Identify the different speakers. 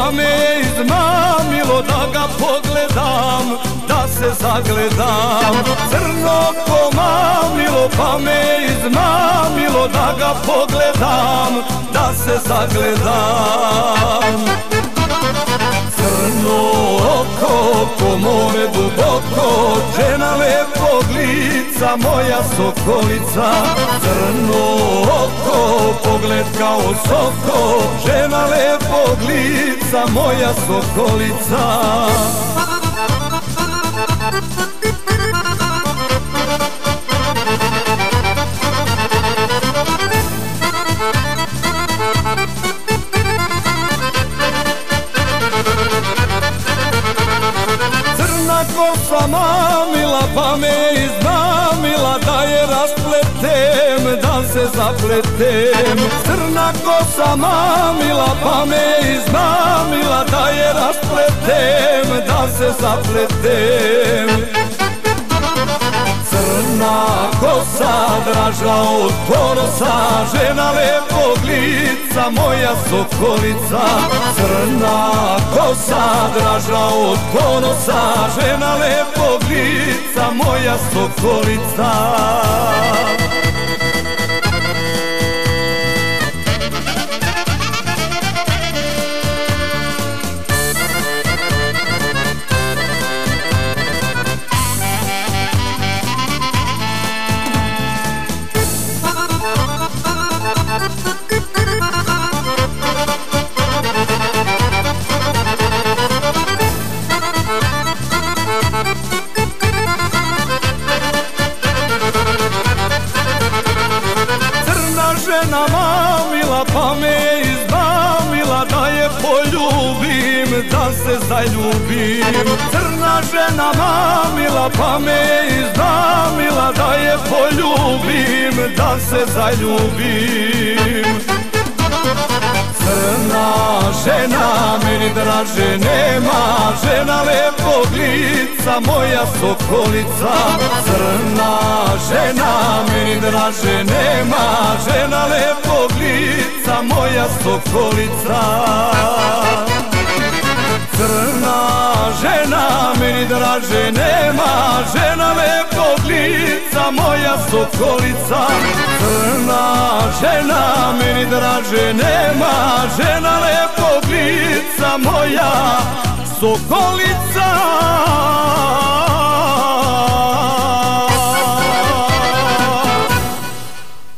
Speaker 1: pa me je izmamilo da ga pogledam, da se zagledam. Crno ko mamilo, pa me je izmamilo da ga pogledam, da se zagledam. Crno oko, ko more duboko, žena lepog lica, moja sokolica. Crno oko, pogled kao soko, žena lepog lica, moja sokolica. Kosa mamila, pa me izmamila da je raspletem, da se zapletem. Crna kosa mamila, pa me izmamila da je raspletem, da se zapletem. Crna kosa draža od ponosa, žena lepog lica, moja sokolica. Crna kosa draža od ponosa, žena lepog lica, moja sokolica. Žena mamila, pa me izmamila da je poljubim, da se zaljubim. Crna žena mamila, pa me izmamila da je poljubim, da se zaljubim. Crna žena meni draže nema, žena lepog lica, moja sokolica. Crna žena meni draže nema, žena lepog lica, moja sokolica. Crna žena meni draže nema, žena lepog lica, moja sokolica. Crna žena meni draže nema, žena lepog lica, moja sokolica.